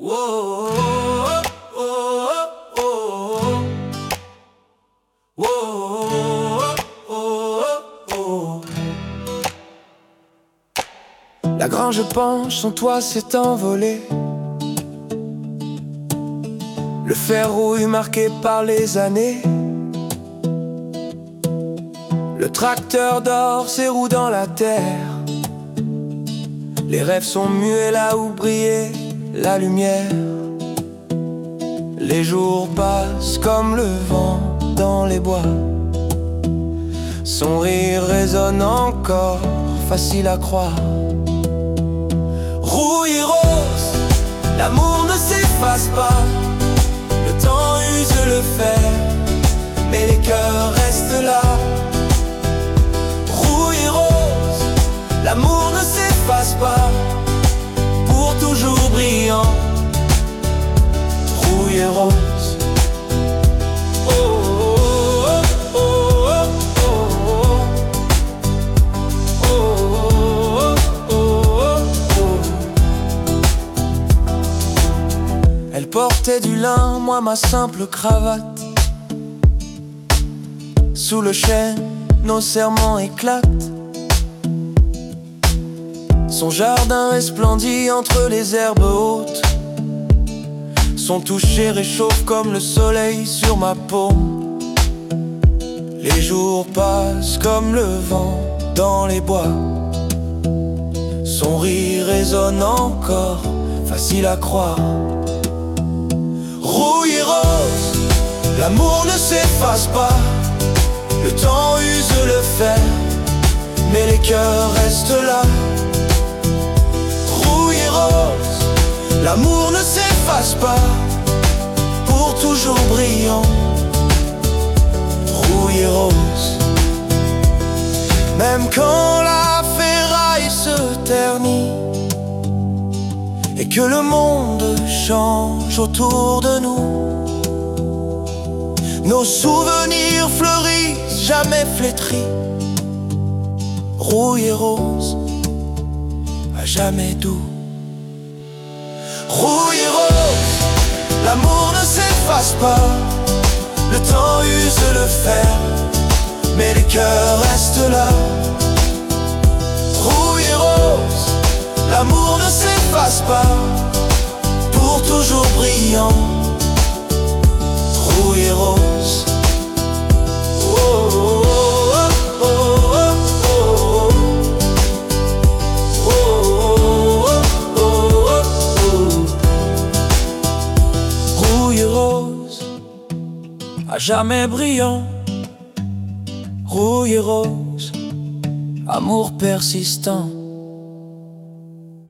Whoa, oh, oh, oh, oh, oh. La grange penche, son toit s'est envolé. Le fer rouille marqué par les années. Le tracteur dort ses roues dans la terre. Les rêves sont muets là où brillait la lumière. Les jours passent comme le vent dans les bois. Son rire résonne encore, facile à croire. Rouille et rose, l'amour ne s'efface pas. Le temps use le fer, mais les cœurs restent là. Rouille et rose, l'amour ne s'efface pas. Pour toujours brillant, rouille et rose. Oh, oh, oh, oh, oh, oh, oh, oh. Elle portait du lin, moi ma simple cravate. Sous le chêne, nos serments éclatent. Son jardin resplendit entre les herbes hautes. Son toucher réchauffe comme le soleil sur ma paume. Les jours passent comme le vent dans les bois. Son rire résonne encore, facile à croire. Rouille et rose, l'amour ne s'efface pas. Le temps use le fer, mais les cœurs restent là. Rouille et rose, l'amour ne s'efface pas. Pour toujours brillant, rouille et rose. Même quand la ferraille se ternit et que le monde change autour de nous, nos souvenirs fleurissent, jamais flétris. Rouille et rose, à jamais doux. Rouille et rose, l'amour ne s'efface pas. Le temps use le fer, mais les cœurs restent là. Rouille et rose, l'amour ne s'efface pas. Pour toujours brillant, rouille et rose. Oh, oh, oh, oh, oh, oh, oh, oh. Rouille et rose, à jamais brillant. Rouille et rose, amour persistant.